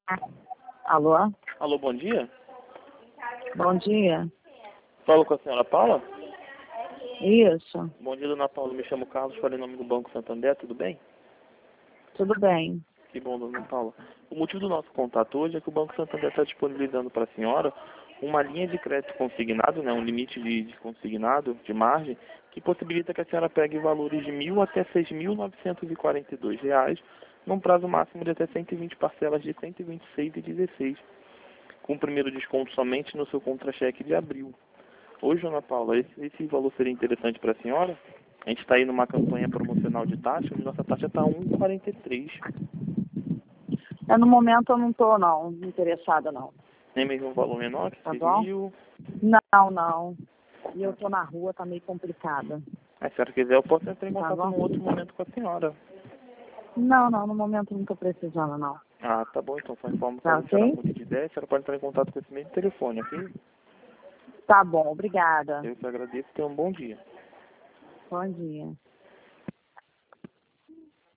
Alô? Alô, bom dia. Bom dia. Falo com a senhora Paula? Isso, Bom dia, dona Paula. Me chamo Carlos, falei em nome do Banco Santander, tudo bem? tudo bem. Que bom, dona Paula. O motivo do nosso contato hoje é que o Banco Santander está disponibilizando para a senhora uma linha de crédito consignado, um limite de consignado, de margem, que possibilita que a senhora pegue valores de R$ 1.000 até R$ 6.942, num prazo máximo de até 120 parcelas de R$ 126,16, com o primeiro desconto somente no seu contra-cheque de abril. Hoje, dona Paula, esse valor seria interessante para a senhora? A gente está aí numa campanha promocional de taxa, onde nossa taxa está 1,43. No momento eu não estou não, interessada não. Nem mesmo um valor menor que Tá seria bom? Não. E eu tô na rua, tá meio complicada. Se a senhora quiser, eu posso entrar em Tá contato bom? num outro momento com a senhora. Não, no momento eu não tô precisando não. Ah, tá bom, então. Só informo que Tá a senhora ok? mude de ideia, a senhora pode entrar em contato com esse mesmo telefone, ok? Tá bom, obrigada. Eu que agradeço e tenha um bom dia. Bom dia.